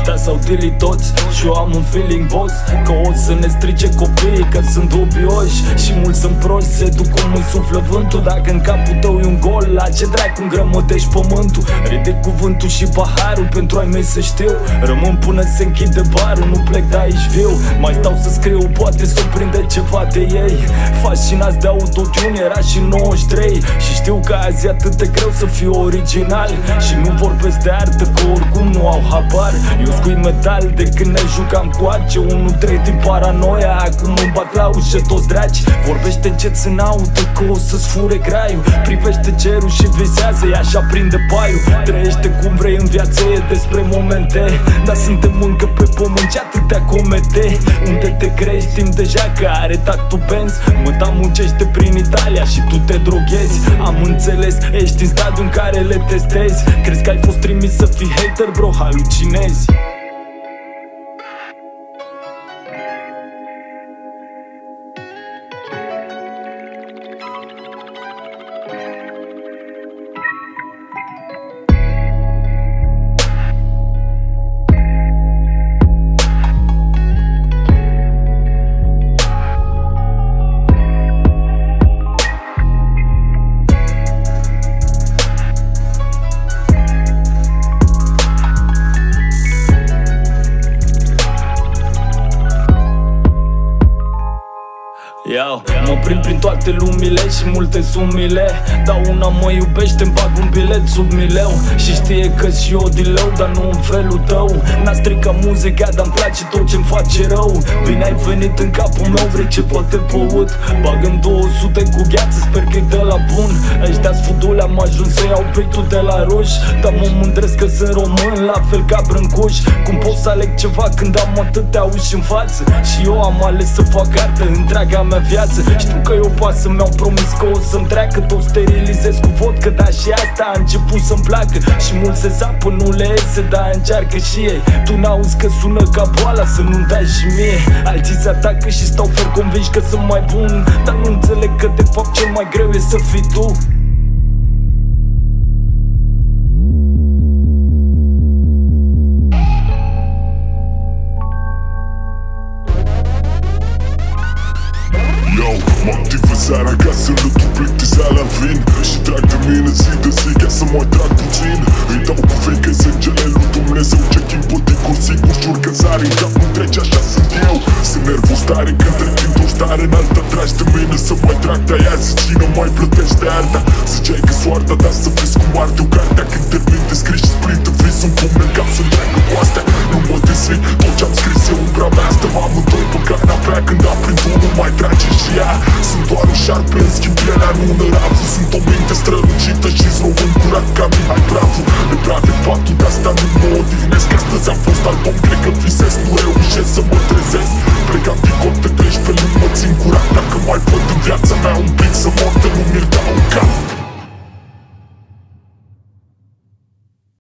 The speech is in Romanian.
ăștia s-au dilit toți și eu am un feeling boss că o să ne strice copiii, că sunt dubioși și mulți sunt proști. Se duc cum îi suflă vântul. Dacă în capul tău e un gol, la ce dracu îngrămădești pământul? Ridic cuvântul și paharul pentru ai mei să știu. Rămân până se închide barul, nu plec de aici viu. Mai stau să scriu, poate să prinde ceva de ei. Fascinați de autotune, era și 93 și știu că azi e atât de greu să fiu original. Și nu vorbesc de artă, că oricum nu au habar. Eu scui metal de când ne jucam cu arce 1-3 din paranoia, acum îmi bat la ușă toți dragi. Vorbește încet în auto că o să-ți fure graiul. Privește cerul și visează, e așa prinde paiul. Trăiește cum vrei în viață, e despre momente. Dar suntem încă pe pământ și atâtea comete. Unde te crești, timp deja că are tactul Benz. Măta muncește prin Italia și tu te droghezi. Am înțeles, ești în stadiul în care le testezi. Crezi că ai fost trimis să fii hater, bro, halucinezi. Mă prind prin toate lumile și multe sumile. Dar una mă iubește-mi bag un bilet sub mileu. Și știe că și eu dileu, dar nu în felul tău. N-a stricat muzica, dar-mi place tot ce-mi face rău. Bine ai venit în capul meu, vrei ceva de băut? Bag-mi 200 cu gheață, sper că-i de la bun. Ăștia-s fudule, am ajuns să iau beat-ul de la ruși. Dar mă mândresc că sunt român, la fel ca Brâncuș. Cum pot să aleg ceva când am atâtea uși în față? Și eu am ales să fac artă întreaga mea viață. Știu că eu poate să mi-au promis că o să-mi treacă. Tot sterilizez cu vodcă, dar și asta a început să-mi placă. Și mulți se zapă, nu le iese, dar încearcă și ei. Tu n-auzi că sună ca boala, să nu-mi dai și mie. Alții se atacă și stau fer convinși că sunt mai bun, dar nu înțeleg că de fapt cel mai greu e să fii tu. Mă activez seara ca să nu tu plictiseala vin. Și trag de mine zi de zi ca să mai trag puțin. Îi dau cu fake că sângele lui Dumnezeu. Ce chimpoticul sigur jur că sari în cap, nu trece, așa sunt eu. Sunt nervos tare când trec într-o stare înaltă. Tragi de mine să mai trag, dar ea zi cine mai plătește arta. Ziceai că soarta, dar să vezi cum arde o cartea. Când termin de scris și sprintă visul cum în cap să întreagă cu astea. Nu mă dezvin, tot ce-am scris e umbra mea. Stăm amândoi pe canapea când aprind unul mai trage și ea. Sunt doar un șarpe, în schimb pielea nu năravu. Sunt o minte strălucită și-s român curat ca Mihai Bravu. Le prea de patul, de asta nu mă odihnesc. Astăzi am fost album, cred că visez, nu reușesc să mă trec.